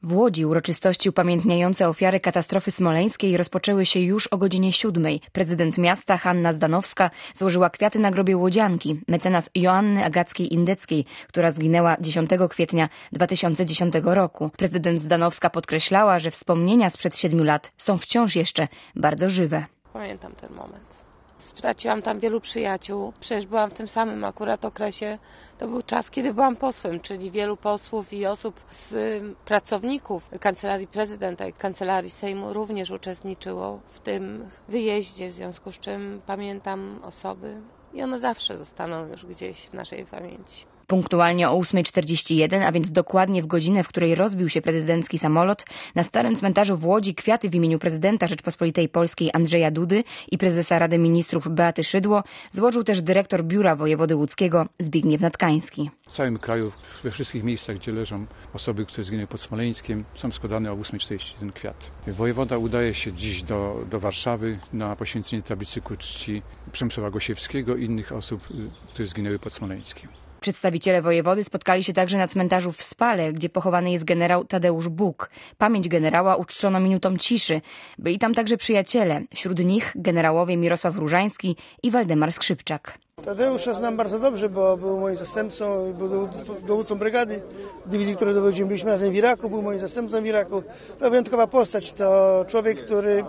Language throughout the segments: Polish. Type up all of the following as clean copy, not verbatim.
W Łodzi uroczystości upamiętniające ofiary katastrofy smoleńskiej rozpoczęły się już o godzinie 7. Prezydent miasta Hanna Zdanowska złożyła kwiaty na grobie łodzianki, mecenas Joanny Agackiej-Indeckiej, która zginęła 10 kwietnia 2010 roku. Prezydent Zdanowska podkreślała, że wspomnienia sprzed 7 lat są wciąż jeszcze bardzo żywe. Pamiętam ten moment. Straciłam tam wielu przyjaciół. Przecież byłam w tym samym akurat okresie. To był czas, kiedy byłam posłem, czyli wielu posłów i osób z pracowników Kancelarii Prezydenta i Kancelarii Sejmu również uczestniczyło w tym wyjeździe, w związku z czym pamiętam osoby i one zawsze zostaną już gdzieś w naszej pamięci. Punktualnie o 8:41, a więc dokładnie w godzinę, w której rozbił się prezydencki samolot, na Starym Cmentarzu w Łodzi kwiaty w imieniu prezydenta Rzeczpospolitej Polskiej Andrzeja Dudy i prezesa Rady Ministrów Beaty Szydło złożył też dyrektor Biura Wojewody Łódzkiego Zbigniew Natkański. W całym kraju, we wszystkich miejscach, gdzie leżą osoby, które zginęły pod Smoleńskiem, są składane o 8:41 kwiat. Wojewoda udaje się dziś do Warszawy na poświęcenie tablicy ku czci Przemysława Gosiewskiego i innych osób, które zginęły pod Smoleńskiem. Przedstawiciele wojewody spotkali się także na cmentarzu w Spale, gdzie pochowany jest generał Tadeusz Buk. Pamięć generała uczczono minutą ciszy. Byli tam także przyjaciele, wśród nich generałowie Mirosław Różański i Waldemar Skrzypczak. Tadeusza znam bardzo dobrze, bo był moim zastępcą, był dowódcą brygady dywizji, której dowodziłem. Byliśmy razem w Iraku, był moim zastępcą w Iraku. To wyjątkowa postać, to człowiek, który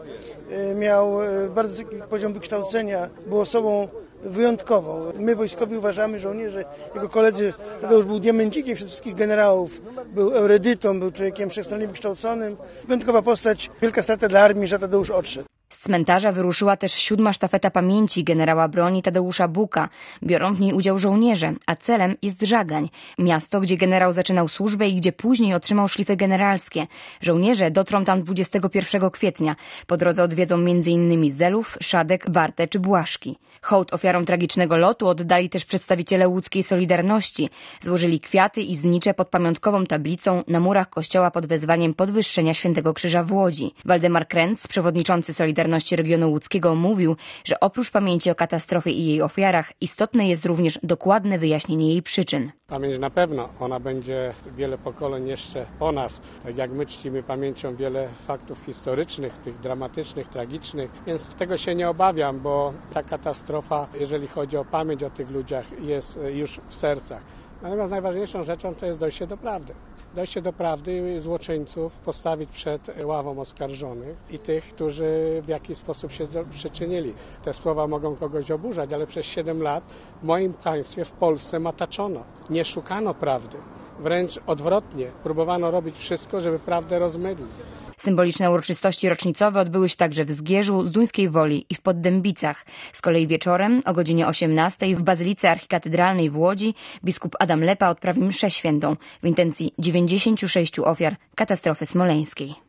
miał bardzo wysoki poziom wykształcenia, był osobą wyjątkową. My wojskowi uważamy, żołnierze, jego koledzy, Tadeusz był diamencikiem wśród wszystkich generałów, był erudytą, był człowiekiem wszechstronnie wykształconym. Wyjątkowa postać, wielka strata dla armii, że Tadeusz odszedł. Z cmentarza wyruszyła też 7. sztafeta pamięci generała broni Tadeusza Buka. Biorą w niej udział żołnierze, a celem jest Żagań, miasto, gdzie generał zaczynał służbę i gdzie później otrzymał szlify generalskie. Żołnierze dotrą tam 21 kwietnia. Po drodze odwiedzą m.in. Zelów, Szadek, Wartę czy Błaszki. Hołd ofiarom tragicznego lotu oddali też przedstawiciele łódzkiej Solidarności. Złożyli kwiaty i znicze pod pamiątkową tablicą na murach kościoła pod wezwaniem podwyższenia Świętego Krzyża w Łodzi. Waldemar Kręc, przewodniczący Solidarności Regionu Łódzkiego, mówił, że oprócz pamięci o katastrofie i jej ofiarach istotne jest również dokładne wyjaśnienie jej przyczyn. Pamięć na pewno, ona będzie wiele pokoleń jeszcze po nas. Tak jak my czcimy pamięcią wiele faktów historycznych, tych dramatycznych, tragicznych, więc tego się nie obawiam, bo ta katastrofa, jeżeli chodzi o pamięć o tych ludziach, jest już w sercach. Natomiast najważniejszą rzeczą to jest dojście do prawdy. Dojście do prawdy i złoczyńców postawić przed ławą oskarżonych i tych, którzy w jakiś sposób się przyczynili. Te słowa mogą kogoś oburzać, ale przez 7 lat w moim państwie, w Polsce, mataczono. Nie szukano prawdy. Wręcz odwrotnie. Próbowano robić wszystko, żeby prawdę rozmydlić. Symboliczne uroczystości rocznicowe odbyły się także w Zgierzu, Zduńskiej Woli i w Poddębicach. Z kolei wieczorem o godzinie 18 w Bazylice Archikatedralnej w Łodzi biskup Adam Lepa odprawi mszę świętą w intencji 96 ofiar katastrofy smoleńskiej.